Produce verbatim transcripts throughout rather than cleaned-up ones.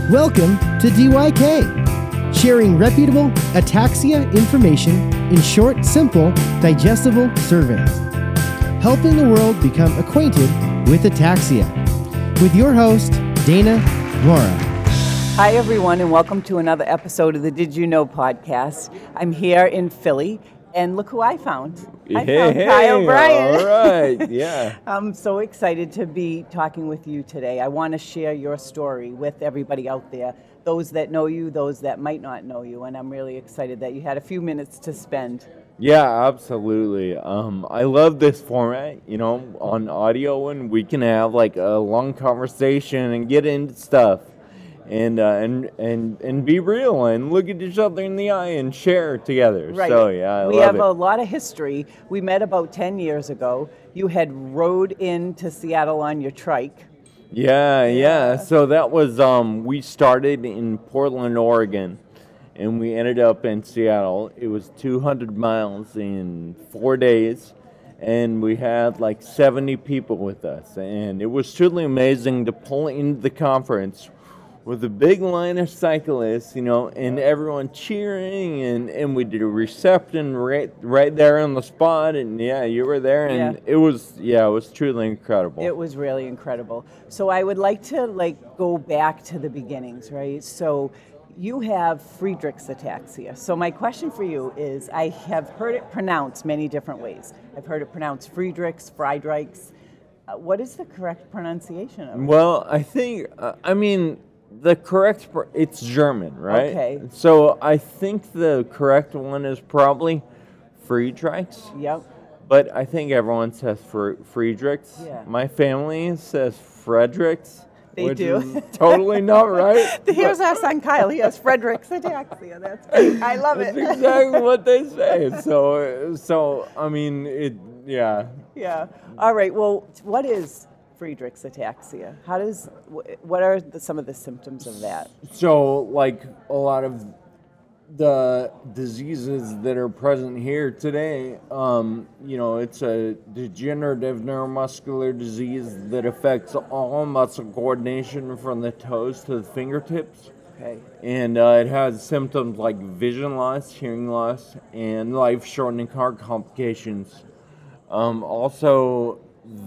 Welcome to D Y K, sharing reputable ataxia information in short, simple, digestible surveys, helping the world become acquainted with ataxia. With your host, Dana Mora. Hi, everyone, and welcome to another episode of the Did You Know podcast. I'm here in Philly, and look who I found. I hey, found hey, Kyle Bryan. All right, yeah. I'm so excited to be talking with you today. I want to share your story with everybody out there, those that know you, those that might not know you, and I'm really excited that you had a few minutes to spend. Yeah, absolutely. Um, I love this format, you know, on audio, and we can have like a long conversation and get into stuff. And, uh, and and and be real and look at each other in the eye and share together. Right. So yeah, I we love have it. a lot of history. We met about ten years ago. You had rode into Seattle on your trike. Yeah, yeah. So that was um, we started in Portland, Oregon, and we ended up in Seattle. It was two hundred miles in four days, and we had like seventy people with us, and it was truly amazing to pull into the conference with a big line of cyclists, you know, and everyone cheering, and, and we did a reception right right there on the spot, and yeah, you were there, and Yeah. it was, yeah, it was truly incredible. It was really incredible. So I would like to like go back to the beginnings, right? So you have Friedreich's ataxia. So my question for you is, I have heard it pronounced many different ways. I've heard it pronounced Friedrich's, Friedreich's. Uh, what is the correct pronunciation of it? Well, I think, uh, I mean, the correct, pr- it's German, right? Okay. So I think the correct one is probably Friedrichs, Yep. but I think everyone says Fr- Friedrichs. Yeah. My family says Fredericks. They which do. is totally not right. Here's our son Kyle. He has Friedreich's ataxia. That's great. I love That's it. exactly what they say. So, so I mean, it. Yeah. Yeah. All right. Well, what is Friedreich's ataxia? How does? wh- What are the, some of the symptoms of that? So, like a lot of the diseases that are present here today, um, you know, it's a degenerative neuromuscular disease that affects all muscle coordination from the toes to the fingertips. Okay. And uh, it has symptoms like vision loss, hearing loss, and life-shortening heart complications. Um, also,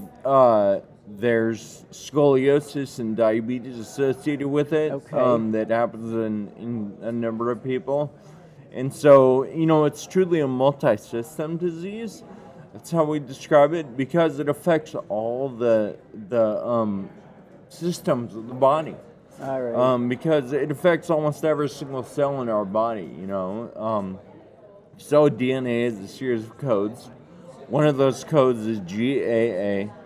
uh, there's scoliosis and diabetes associated with it. Okay. Um, that happens in, in a number of people. And so, you know, it's truly a multi-system disease. That's how we describe it, because it affects all the the um, systems of the body. All right. Um, because it affects almost every single cell in our body, you know. Um, so D N A is a series of codes. One of those codes is G A A.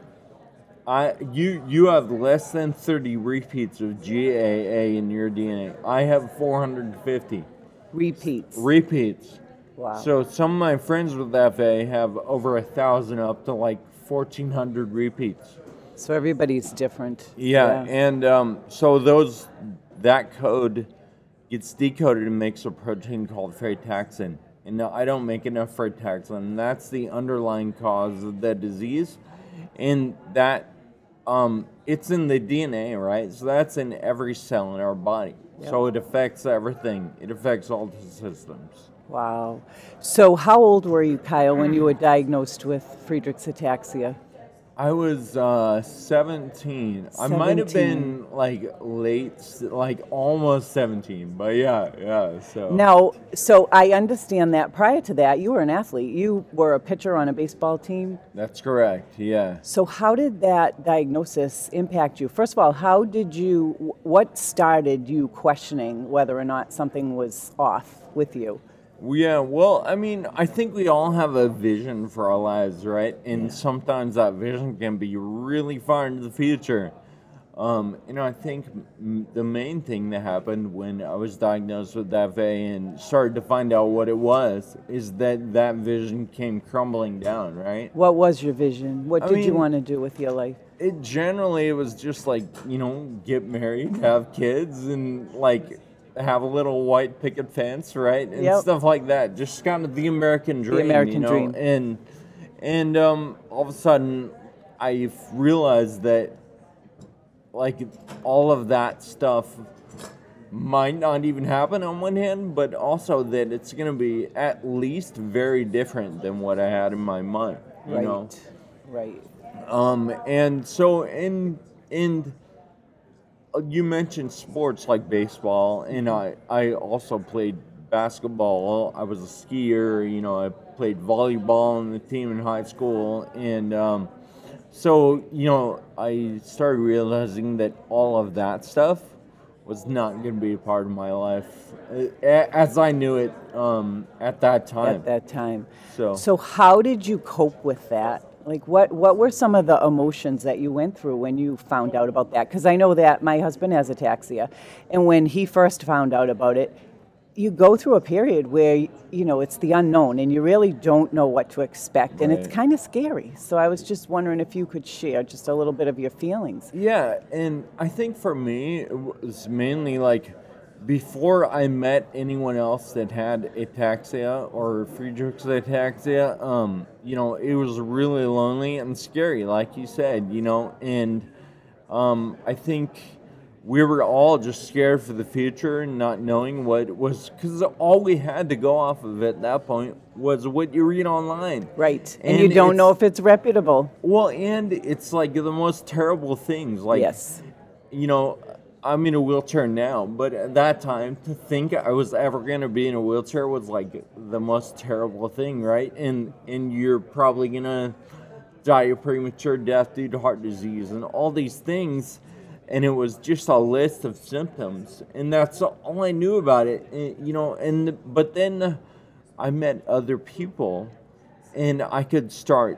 I you you have less than thirty repeats of G A A in your D N A. I have four hundred fifty Repeats. repeats. Wow. So some of my friends with F A have over a thousand, up to like fourteen hundred repeats. So everybody's different. Yeah, and um, so those that code gets decoded and makes a protein called frataxin. And no, I don't make enough frataxin. And that's the underlying cause of the disease, and that um, it's in the D N A, right? So that's in every cell in our body. Yep. So it affects everything. It affects all the systems. Wow. So how old were you, Kyle, when you were diagnosed with Friedreich's ataxia? I was uh, seventeen. I might have seventeen. been like late, like almost seventeen. But yeah, yeah. So Now, so I understand that prior to that, you were an athlete. You were a pitcher on a baseball team. that's correct. Yeah. So how did that diagnosis impact you? First of all, how did you, what started you questioning whether or not something was off with you? Yeah, well, I mean, I think we all have a vision for our lives, right? And sometimes that vision can be really far into the future. Um, you know, I think m- the main thing that happened when I was diagnosed with F A and started to find out what it was is that that vision came crumbling down, right? What was your vision? What I did you mean- want to do with your life? It generally, it was just like, you know, get married, have kids, and like have a little white picket fence, right? And Yep. stuff like that. Just kind of the American dream, American you know? dream. And and um, all of a sudden, I realized that like all of that stuff might not even happen on one hand, but also that it's going to be at least very different than what I had in my mind, you right. know? Right. Um, and so in, in, you mentioned sports like baseball, and I, I also played basketball. I was a skier, you know, I played volleyball on the team in high school, and um, so, you know, I started realizing that all of that stuff was not going to be a part of my life as I knew it um, at that time. At that time. So, so how did you cope with that? Like, what, what were some of the emotions that you went through when you found out about that? Because I know that my husband has ataxia, and when he first found out about it, you go through a period where, you know, it's the unknown and you really don't know what to expect, and right. it's kind of scary. So I was just wondering if you could share just a little bit of your feelings. Yeah, and I think for me, it was mainly like before I met anyone else that had ataxia or Friedreich's ataxia, um, you know, it was really lonely and scary, like you said, you know, and um, I think we were all just scared for the future and not knowing what was, because all we had to go off of at that point was what you read online. Right, and, and you don't know if it's reputable. Well, and it's like the most terrible things. Like, yes. You know, I'm in a wheelchair now, but at that time, to think I was ever going to be in a wheelchair was like the most terrible thing, right? And and you're probably going to die a premature death due to heart disease and all these things. And it was just a list of symptoms, and that's all I knew about it, you know. And but then I met other people, and I could start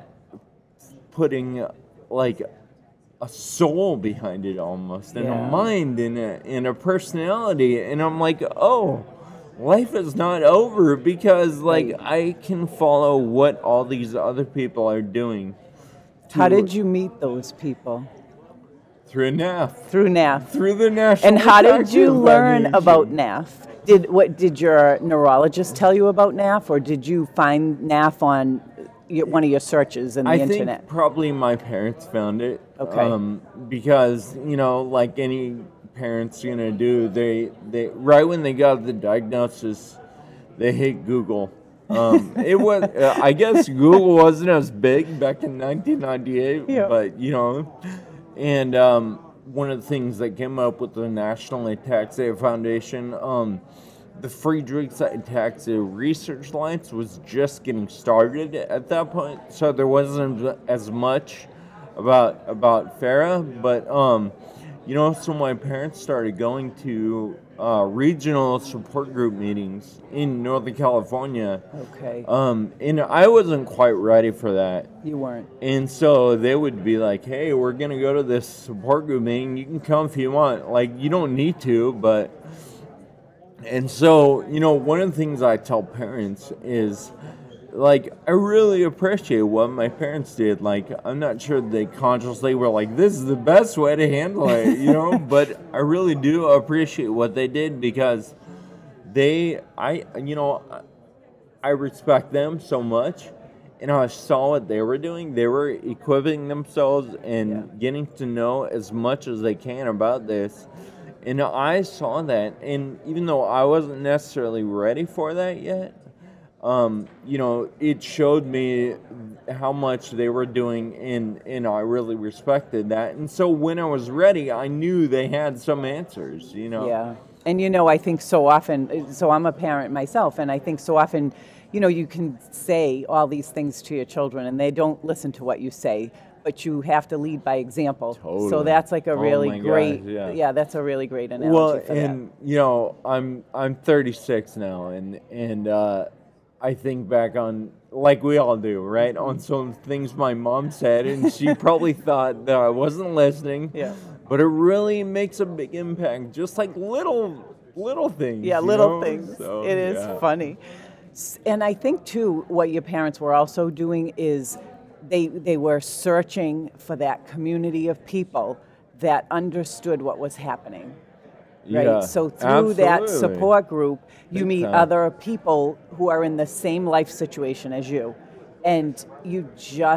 putting like a soul behind it almost, and yeah. a mind, and a and a personality, and I'm like, oh, life is not over because like right. I can follow what all these other people are doing. How did you meet those people? Through N A F. Through N A F. Through the National And how did you learn Foundation. about N A F? Did what did your neurologist tell you about N A F, or did you find N A F on your, one of your searches in the I internet? think probably my parents found it. Okay. Um, because, you know, like any parents are gonna do, they they right when they got the diagnosis, they hit Google. Um, it was uh, I guess Google wasn't as big back in nineteen ninety-eight, yeah. but you know. And um, one of the things that came up with the National Ataxia Foundation, um, the Friedreich's Ataxia Research Alliance was just getting started at that point, so there wasn't as much about about Farah. But um, you know, so my parents started going to uh, regional support group meetings in Northern California. Okay. Um, and I wasn't quite ready for that. You weren't. And so they would be like, hey, we're going to go to this support group meeting. You can come if you want. Like, you don't need to, but... And so, you know, one of the things I tell parents is, like, I really appreciate what my parents did. Like, I'm not sure they consciously were like, this is the best way to handle it, you know? But I really do appreciate what they did because they, I, you know, I respect them so much. And I saw what they were doing. They were equipping themselves and yeah. getting to know as much as they can about this. And I saw that. And even though I wasn't necessarily ready for that yet, um, you know, it showed me how much they were doing, and, and I really respected that. And so when I was ready, I knew they had some answers, you know. Yeah. And, you know, I think so often, so I'm a parent myself, and I think so often, you know, you can say all these things to your children, and they don't listen to what you say, but you have to lead by example. Totally. So that's like a really oh great, God, yeah. yeah, that's a really great analogy well, for and, that. you know, I'm I'm thirty-six now, and, and uh, I think back on, like we all do, right, on some things my mom said, and she probably thought that I wasn't listening. Yeah. But it really makes a big impact, just like little little things. Yeah, you little know? things. So, it is yeah. funny. And I think, too, what your parents were also doing is they they were searching for that community of people that understood what was happening. Right? Yeah, So through that absolutely. support group, you Big meet time. other people who are in the same life situation as you. And you just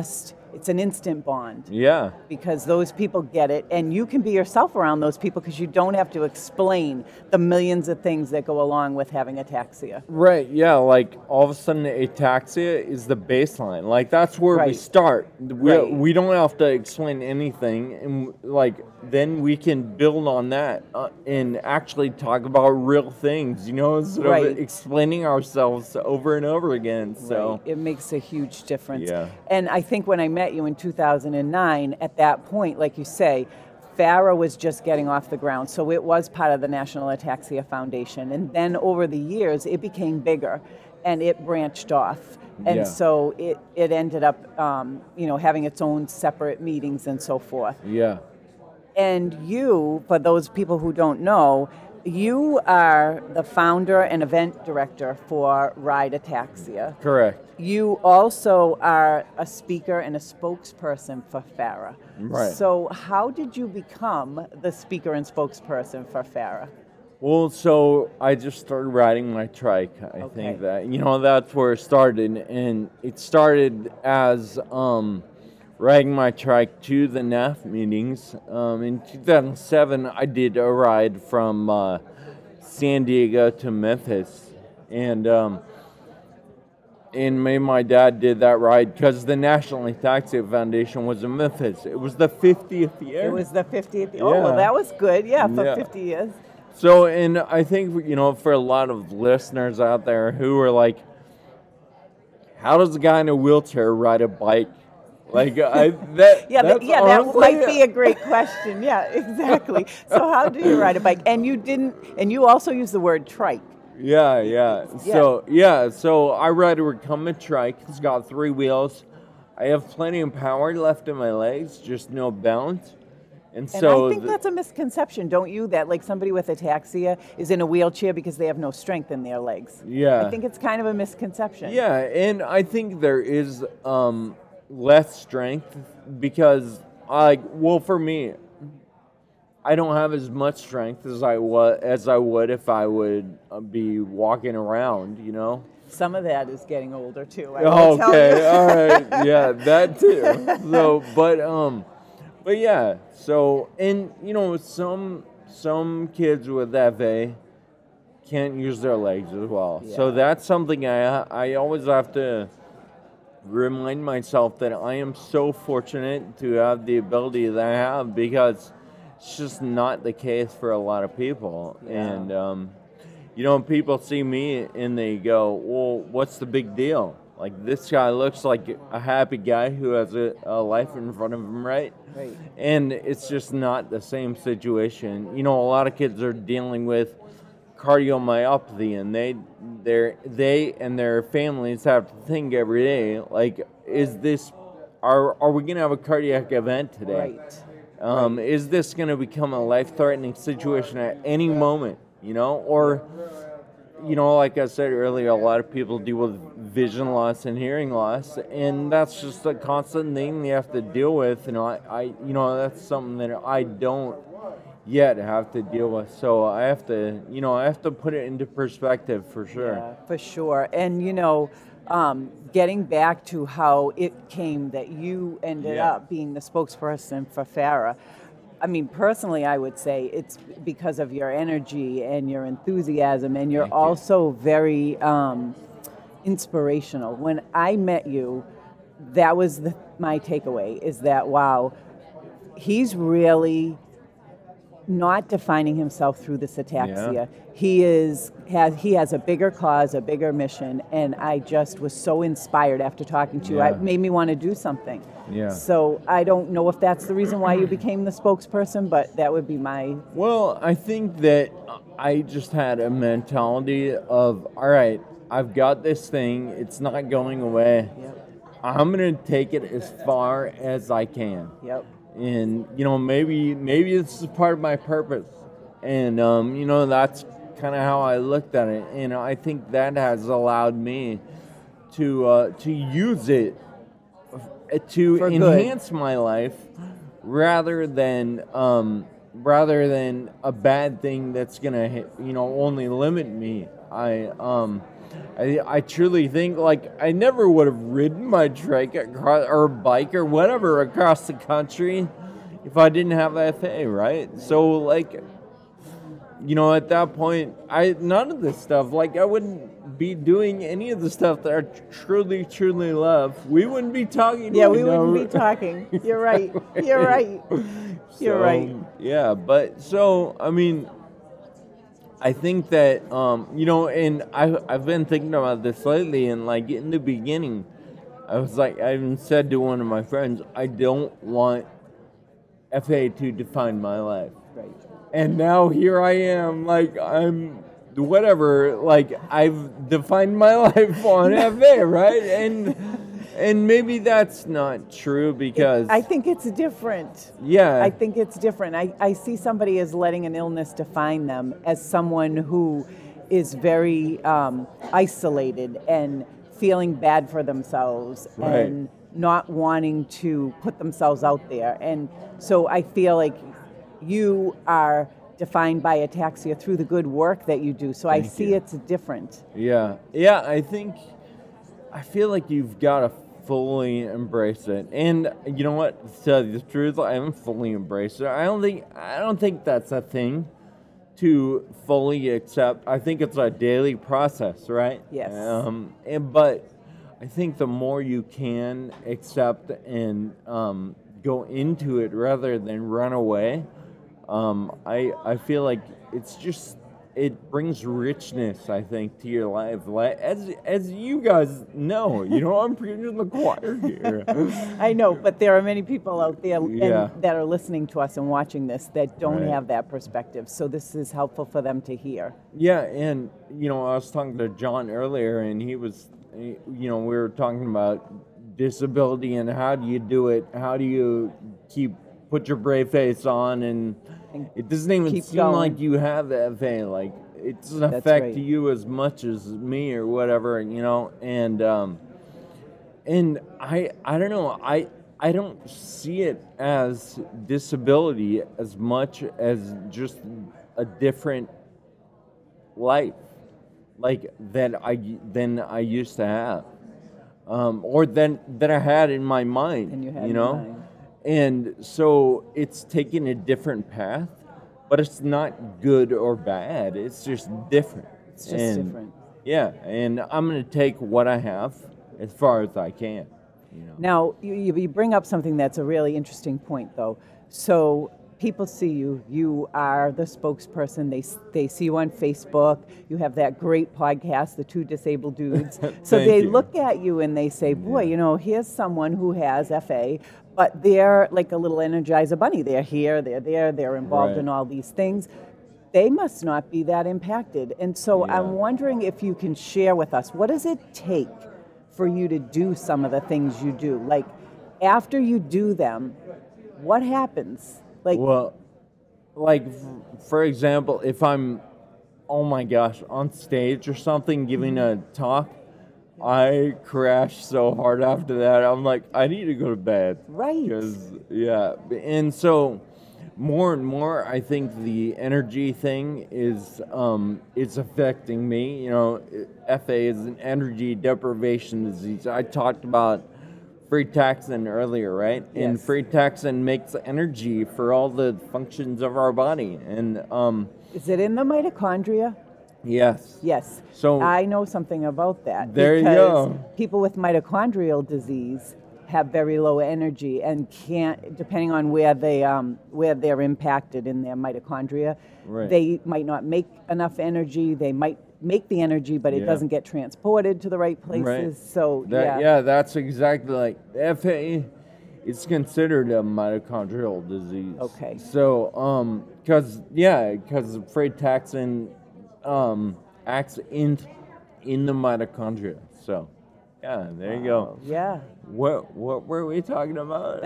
it's an instant bond. Yeah. Because those people get it, and you can be yourself around those people because you don't have to explain the millions of things that go along with having ataxia. Right, yeah, like all of a sudden ataxia is the baseline. Like that's where Right. we start. We, Right. we don't have to explain anything, and like then we can build on that uh, and actually talk about real things, you know, instead Right. of explaining ourselves over and over again. So Right. It makes a huge difference. Yeah. And I think when I met you in two thousand nine, at that point, like you say, FARA was just getting off the ground. So it was part of the National Ataxia Foundation. And then over the years, it became bigger and it branched off. And Yeah. so it, it ended up, um, you know, having its own separate meetings and so forth. yeah. And you, for those people who don't know, you are the founder and event director for Ride Ataxia. Correct. You also are a speaker and a spokesperson for FARA. Right. So how did you become the speaker and spokesperson for FARA? Well, so I just started riding my trike. I Okay. think that, you know, that's where it started. And it started as um, riding my trike to the N A F meetings. Um, in two thousand seven, I did a ride from uh, San Diego to Memphis. And, um, and me and my dad did that ride because the National Ataxia Foundation was in Memphis. It was the fiftieth year. It was the fiftieth. Oh, well, Yeah. that was good. Yeah, for Yeah. fifty years. So, and I think, you know, for a lot of listeners out there who are like, how does a guy in a wheelchair ride a bike? Like, I, that, Yeah, that's that, yeah, that honestly- might be a great question. Yeah, exactly. So how do you ride a bike? And you didn't, and you also use the word trike. Yeah, yeah. So, yeah, so I ride a recumbent trike. It's got three wheels. I have plenty of power left in my legs, just no balance. And And so, I think the- that's a misconception, don't you? That like somebody with ataxia is in a wheelchair because they have no strength in their legs. Yeah. I think it's kind of a misconception. Yeah, and I think there is um, less strength because, like, well, for me, I don't have as much strength as I was as I would if I would uh, be walking around. You know. Some of that is getting older too. I will tell Okay, you. all right, yeah, that too. So, but um, but yeah, so and you know, some some kids with F A can't use their legs as well. So Yeah. that's something I I always have to remind myself that I am so fortunate to have the ability that I have because it's just not the case for a lot of people. Yeah. And um, you know, people see me and they go, "Well, what's the big deal? Like this guy looks like a happy guy who has a, a life in front of him, right?" Right. And it's just not the same situation. You know, a lot of kids are dealing with cardiomyopathy, and they, they, they and their families have to think every day, like, is this, are, are we going to have a cardiac event today? Right. Um, Is this going to become a life-threatening situation at any moment? You know, or you know, like I said earlier, a lot of people deal with vision loss and hearing loss, and that's just a constant thing they have to deal with. And I, I, you know, that's something that I don't yet have to deal with. So I have to, you know, I have to put it into perspective for sure. Yeah, for sure. And you know, um, getting back to how it came that you ended Yeah. up being the spokesperson for FARA. I mean, personally, I would say it's because of your energy and your enthusiasm, and you're Thank you. also very um, inspirational. When I met you, that was the, my takeaway, is that, wow, he's really not defining himself through this ataxia. Yeah. He is has he has a bigger cause, a bigger mission, and I just was so inspired after talking to you. Yeah. It made me want to do something. Yeah. So I don't know if that's the reason why you became the spokesperson, but that would be my Well, I think that I just had a mentality of, all right, I've got this thing, it's not going away. Yep. I'm going to take it as far as I can. Yep. And, you know, maybe maybe this is part of my purpose. And, um, you know, that's kind of how I looked at it. And I think that has allowed me to uh, to use it f- to For good. enhance my life rather than um, rather than a bad thing that's gonna hit, you know only limit me. I um I I truly think like I never would have ridden my trike across, or bike or whatever across the country if I didn't have F A, right? So like, you know, at that point, I none of this stuff, like I wouldn't be doing any of the stuff that I truly, truly love. We wouldn't be talking. Yeah, right we now. wouldn't be talking. You're right. You're right. You're So, right. Yeah, but so I mean, I think that um, you know, and I I've been thinking about this lately, and like in the beginning, I was like, I even said to one of my friends, I don't want F A to define my life. Right. And now here I am, like I'm whatever, like I've defined my life on F A, right? And and maybe that's not true because I think it's different. yeah, I think it's different. I, I see somebody as letting an illness define them as someone who is very um, isolated and feeling bad for themselves Right. and not wanting to put themselves out there. And so I feel like you are defined by ataxia through the good work that you do. So I Thank see you. it's different. Yeah, yeah. I think I feel like you've got to fully embrace it, and you know what? To tell you the truth, I haven't fully embraced it. I don't think I don't think that's a thing to fully accept. I think it's a daily process, right? Yes. Um, and but I think the more you can accept and um, go into it rather than run away, um, I I feel like it's just. It brings richness, I think, to your life. Like, as as you guys know, you know, I'm preaching the choir here. I know, but there are many people out there and- Yeah. that are listening to us and watching this that don't Right. have that perspective. So this is helpful for them to hear. Yeah, and you know, I was talking to John earlier, and he was, you know, we were talking about disability and how do you do it? How do you keep put your brave face on? And it doesn't even Keep seem going. like you have F A. Like it doesn't That's affect right. you as much as me or whatever, you know. And um, and I I don't know. I I don't see it as disability as much as just a different life, like that I than I used to have, um, or than that I had in my mind. Than you had you in know, mind. and so it's taking a different path, but it's not good or bad. It's just different. It's just And, different. Yeah, and I'm gonna take what I have as far as I can. You know. Now, you, you bring up something that's a really interesting point, though. So people see you. You are the spokesperson. They they see you on Facebook. You have that great podcast, The Two Disabled Dudes. So Thank they you. look at you and they say, boy, you know, here's someone who has F A, but they're like a little Energizer bunny. They're here, they're there, they're involved Right. in all these things. They must not be that impacted. And so Yeah. I'm wondering if you can share with us, what does it take for you to do some of the things you do? Like, after you do them, what happens? Like, Well, like f- for example, if I'm, oh my gosh, on stage or something giving a talk, I crash so hard after that. I'm like, I need to go to bed. Right. Because yeah, and so more and more, I think the energy thing is um is affecting me. You know, F A is an energy deprivation disease. I talked about frataxin earlier, right? And Yes. frataxin makes energy for all the functions of our body. And um, is it in the mitochondria? yes. Yes. So- I know something about that. There you because go. people with mitochondrial disease have very low energy and can't, depending on where they um, where they're impacted in their mitochondria, Right. they might not make enough energy. They might make the energy, but it Yeah. doesn't get transported to the right places. Right. So That, yeah. yeah, that's exactly like F A. It's considered a mitochondrial disease. Okay. So, um, because yeah, because frataxin um acts in in the mitochondria. So, yeah, there you go. Oh, yeah. What what were we talking about?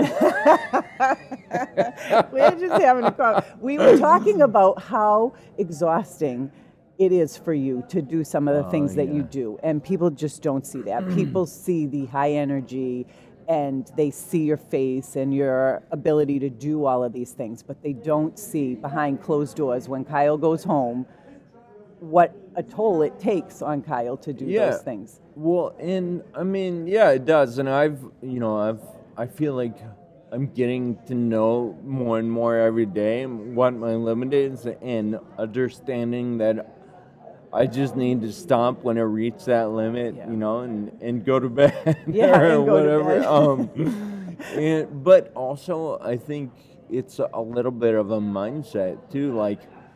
We're just having a call. We were talking about how exhausting it is for you to do some of the Oh, things that you yeah. do, and people just don't see that. People see the high energy and they see your face and your ability to do all of these things, but they don't see behind closed doors when Kyle goes home what a toll it takes on Kyle to do Yeah. those things. Well, and I mean, yeah, it does. And I've, you know, I've, I feel like I'm getting to know more and more every day what my limit is and understanding that I just need to stop when I reach that limit, Yeah. you know, and, and go to bed Yeah, or and go to whatever. bed. um, and, but also, I think it's a little bit of a mindset too. Like,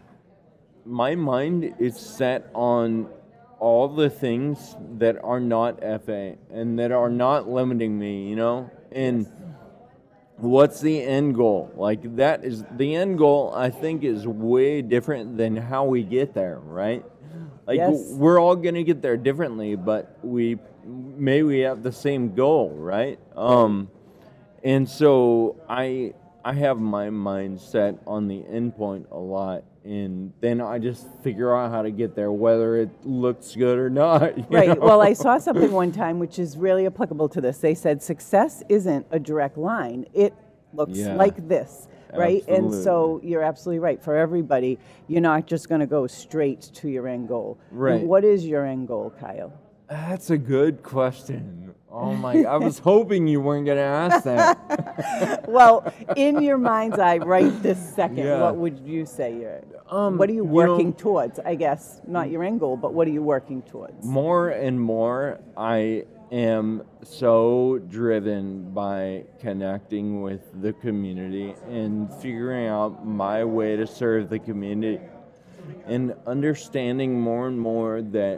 my mind is set on all the things that are not F A and that are not limiting me, you know? And what's the end goal? Like, that is the end goal, I think, is way different than how we get there, right? Like, Yes. we're all going to get there differently, but we may we have the same goal, right? Um, and so I I have my mind set on the end point a lot, and then I just figure out how to get there, whether it looks good or not. you Right. know? Well, I saw something one time which is really applicable to this. They said success isn't a direct line. It looks Yeah. like this, right? And so Absolutely. you're absolutely right. For everybody, you're not just going to go straight to your end goal. Right. And what is your end goal, Kyle? That's a good question. Oh my! I was hoping you weren't going to ask that. Well, in your mind's eye, right this second, Yeah. what would you say you're? Um, what are you you working know- towards? I guess not your end goal, but what are you working towards? More and more, I am so driven by connecting with the community and figuring out my way to serve the community, and understanding more and more that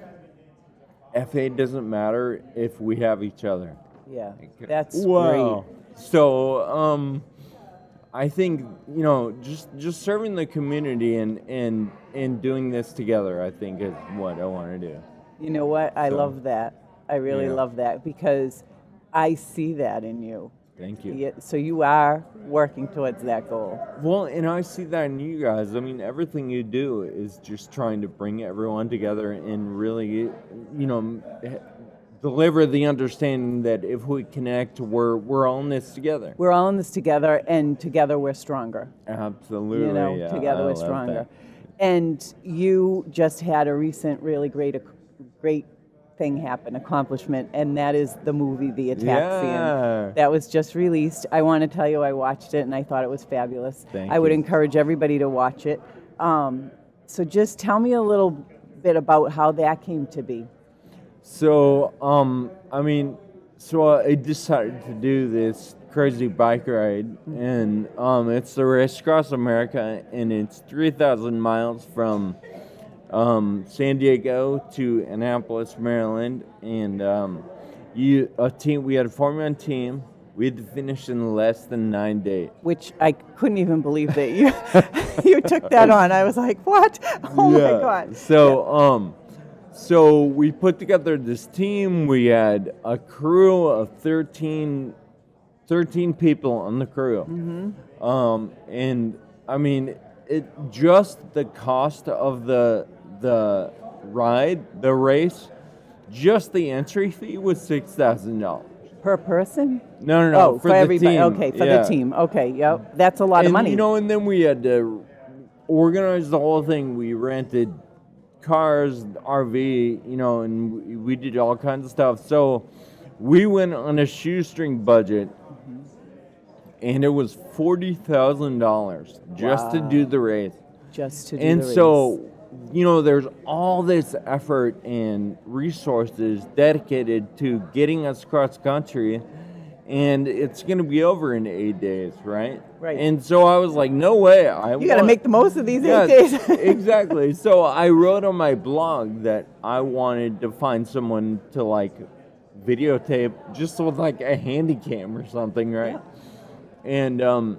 F A doesn't matter if we have each other. Yeah, that's Wow. great. So, um, I think, you know, just just serving the community and and and doing this together, I think, is what I want to do. You know what? I So, love that. I really yeah. love that because I see that in you. Thank you. Yeah, so you are working towards that goal. Well, and I see that in you guys. I mean, everything you do is just trying to bring everyone together and really, you know, deliver the understanding that if we connect, we're we're all in this together. We're all in this together, and together we're stronger. Absolutely. You know, yeah, together I we're love stronger. that. And you just had a recent, really great, great thing happen, accomplishment, and that is the movie The Ataxian. Yeah. That was just released. I want to tell you, I watched it and I thought it was fabulous. Thank I would you. encourage everybody to watch it. Um, so just tell me a little bit about how that came to be. So, um, I mean, so I decided to do this crazy bike ride, and um, it's the Race Across America, and it's three thousand miles from um, San Diego to Annapolis, Maryland, and um, you a team. We had a four-man team. We had to finish in less than nine days. Which I couldn't even believe that you you took that on. I was like, what? Oh my Yeah. God. So, um, so we put together this team. We had a crew of thirteen, thirteen people on the crew. Mm-hmm. Um, and I mean, it just the cost of the the ride, the race, just the entry fee was six thousand dollars. Per person? No, no, no. Oh, for, for, the everybody. team. Okay, for yeah. the team. Okay, yep. That's a lot and, of money. You know, and then we had to organize the whole thing. We rented cars, R V, you know, and we, we did all kinds of stuff. So we went on a shoestring budget, and it was forty thousand dollars just to Wow. do the race. Just to do And the race. so, you know, there's all this effort and resources dedicated to getting us cross country, and it's going to be over in eight days, right? Right. And so I was like, no way. I You got to make the most of these yeah, eight days. exactly. So I wrote on my blog that I wanted to find someone to like videotape just with like a handy cam or something, right? Yeah. And um,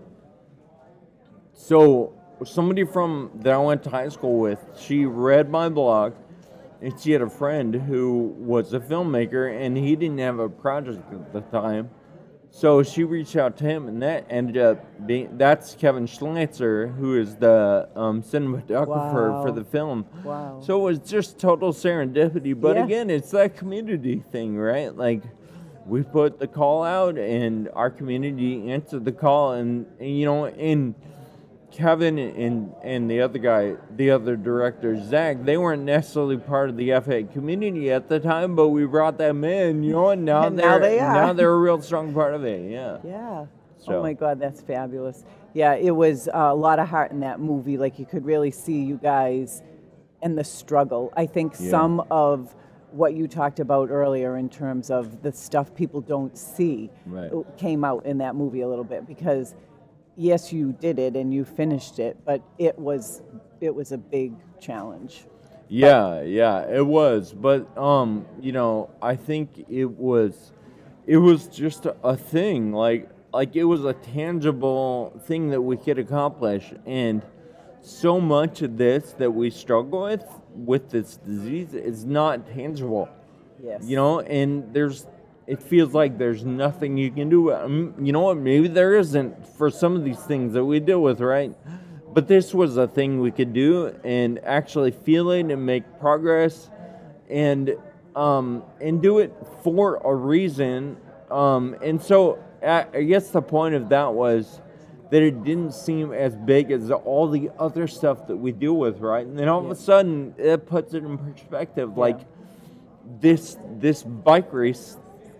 so somebody from that I went to high school with, she read my blog, and she had a friend who was a filmmaker, and he didn't have a project at the time. So she reached out to him, and that ended up being, that's Kevin Schleitzer, who is the um, cinematographer Wow. for the film. Wow. So it was just total serendipity. But Yeah. again, it's that community thing, right? Like, we put the call out, and our community answered the call, and, and you know, and Kevin and and the other guy, the other director, Zach, they weren't necessarily part of the F A community at the time, but we brought them in, you know, and now And they're now they are. now they're a real strong part of it. Yeah. Yeah. So. Oh my God, that's fabulous. Yeah, it was uh, a lot of heart in that movie. Like you could really see you guys and the struggle. I think Yeah. some of what you talked about earlier in terms of the stuff people don't see Right. came out in that movie a little bit, because yes, you did it and you finished it, but it was it was a big challenge. Yeah, yeah, it was. But um, you know, I think it was it was just a, a thing. Like like it was a tangible thing that we could accomplish. And so much of this that we struggle with with this disease is not tangible. Yes. You know, and there's it feels like there's nothing you can do. Um, you know what? Maybe there isn't for some of these things that we deal with, right? But this was a thing we could do and actually feel it and make progress, and um, and do it for a reason. Um, and so I, I guess the point of that was that it didn't seem as big as all the other stuff that we deal with, right? And then all of a sudden, it puts it in perspective. Like this this bike race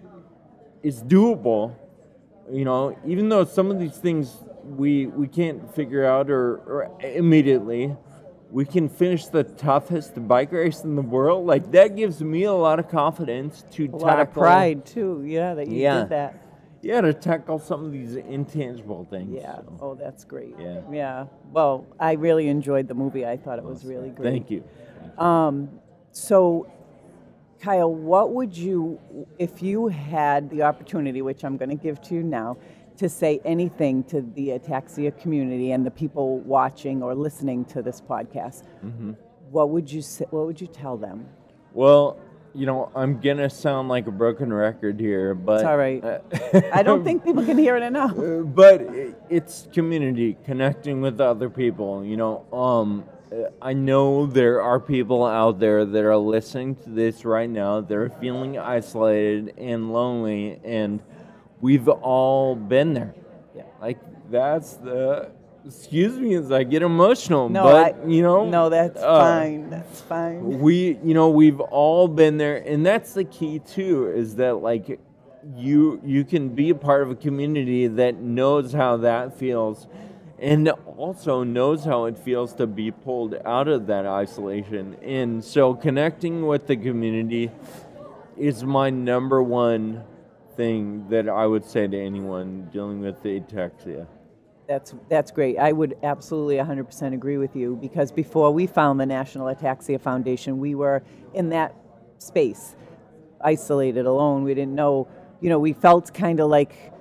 is doable, you know, even though some of these things we we can't figure out or, or immediately, we can finish the toughest bike race in the world. Like that gives me a lot of confidence to A tackle. lot of pride too, yeah, that you Yeah. did that. Yeah, to tackle some of these intangible things. Yeah. so. Oh, that's great. Yeah. Yeah. Well, I really enjoyed the movie. I thought it was really great. Thank you. Um, so, Kyle, what would you, if you had the opportunity, which I'm going to give to you now, to say anything to the ataxia community and the people watching or listening to this podcast, Mm-hmm. what would you say, what would you tell them? Well, you know, I'm gonna sound like a broken record here, but It's all right. I don't think people can hear it enough. Uh, but i- it's community, connecting with other people. You know, um, uh, I know there are people out there that are listening to this right now. They're feeling isolated and lonely, and we've all been there. Yeah. Like that's the. Excuse me as I get emotional, No, but I, you know, no, that's uh, fine. That's fine. we you know we've all been there, and that's the key too, is that like you you can be a part of a community that knows how that feels, and also knows how it feels to be pulled out of that isolation. And so connecting with the community is my number one thing that I would say to anyone dealing with the ataxia. That's that's great. I would absolutely one hundred percent agree with you, because before we found the National Ataxia Foundation, we were in that space, isolated, alone. We didn't know, you know, we felt kind of like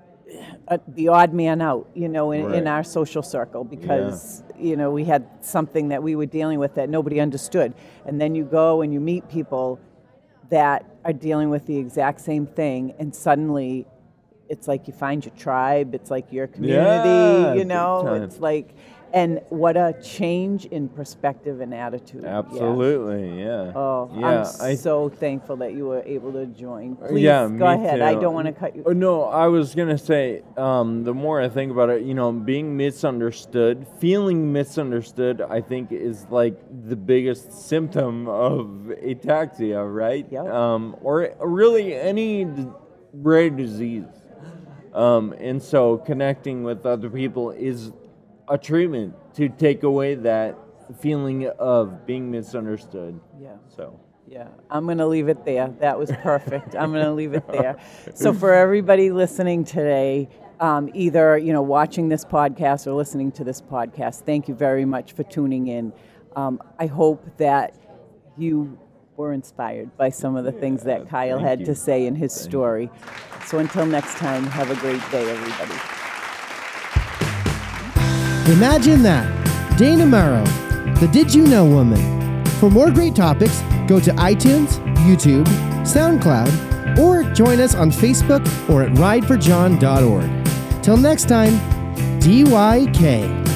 uh, the odd man out, you know, in, Right. in our social circle, because, you know, we had something that we were dealing with that nobody understood. And then you go and you meet people that are dealing with the exact same thing, and suddenly it's like you find your tribe, it's like your community, Yeah, you big know, time. it's like, and what a change in perspective and attitude. Yeah. Absolutely, yeah. Oh, yeah, I'm so thankful that you were able to join. Please, Uh, yeah, go me ahead. I too. don't want to cut you. Oh, no, I was going to say, um, the more I think about it, you know, being misunderstood, feeling misunderstood, I think is like the biggest symptom of ataxia, right? Yep. Um, or really any d- rare disease. Um, and so connecting with other people is a treatment to take away that feeling of being misunderstood. Yeah. So. Yeah, I'm going to leave it there. That was perfect. I'm going to leave it there. So for everybody listening today, um, either, you know, watching this podcast or listening to this podcast, thank you very much for tuning in. Um, I hope that you were inspired by some of the things that Kyle thank had you. to say in his story. So until next time, have a great day, everybody. Imagine that. Dana Morrow, the Did You Know Woman. For more great topics, go to iTunes, YouTube, SoundCloud, or join us on Facebook or at ride for john dot org. Till next time, D Y K.